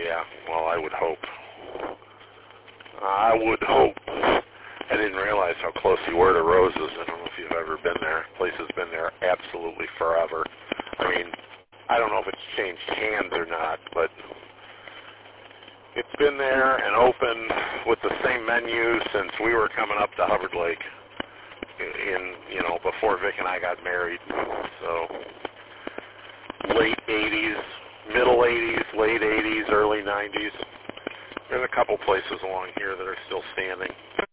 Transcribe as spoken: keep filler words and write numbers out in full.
Yeah, well, I would hope. I would hope. I didn't realize how close you were to Rose's. I don't know if you've ever been there. The place has been there absolutely forever. I mean, I don't know if it's changed hands or not, but it's been there and open with the same menu since we were coming up to Hubbard Lake in, you know, before Vic and I got married. So late eighties, middle eighties, late eighties, early nineties. There's a couple places along here that are still standing.